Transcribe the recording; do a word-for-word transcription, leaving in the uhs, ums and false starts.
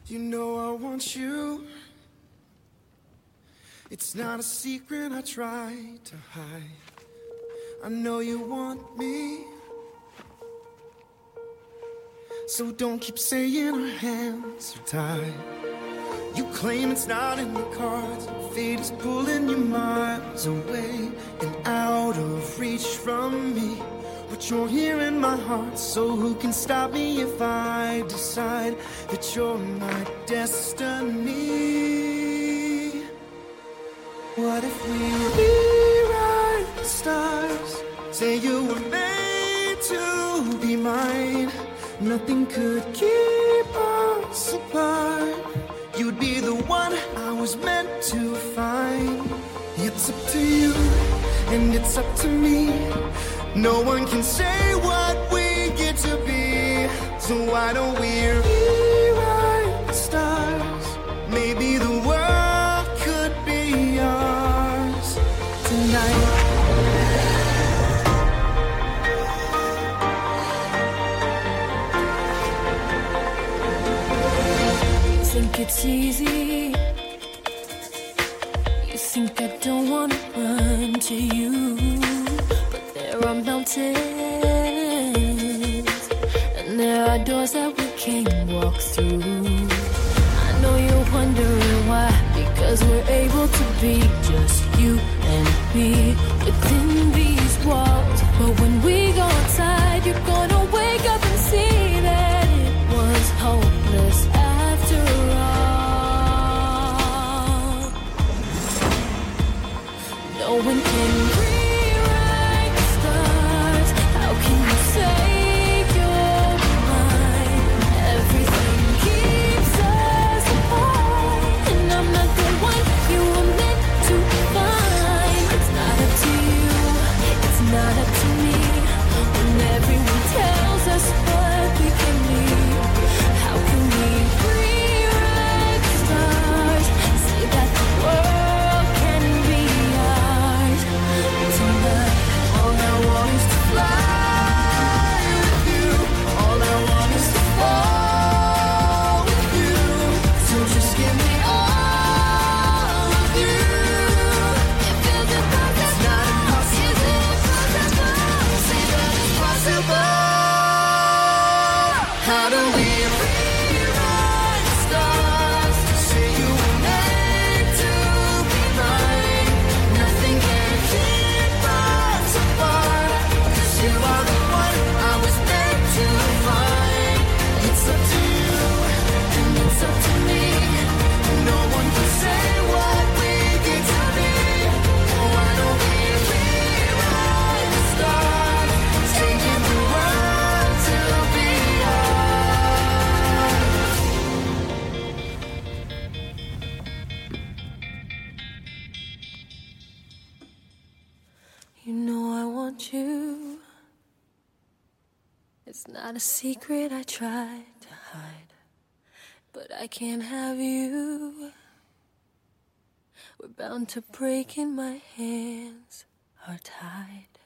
You know I want you. It's not a secret I try to hide. I know you want me. So don't keep saying our hands are tied. You claim it's not in the cards. Fate is pulling you miles away and out of reach from me. But you're here in my heart, so who can stop me if I decide that you're my destiny? What if we rewrite the stars? Say you were made to be mine. Nothing could keep us apart. You'd be the one I was meant to find. It's up to you, and it's up to me. No one can say what we get to be. So why don't we rewrite the stars? Maybe the world could be ours tonight. You think it's easy. You think I don't wanna run to you. There are mountains, and there are doors that we can't walk through. I know you're wondering why, because we're able to be just you and me within these walls. But when we go outside, you're gonna wake up and see that it was hopeless after all. No one can breathe. You know I want you. It's not a secret I tried to hide, but I can't have you. We're bound to break and my hands are tied.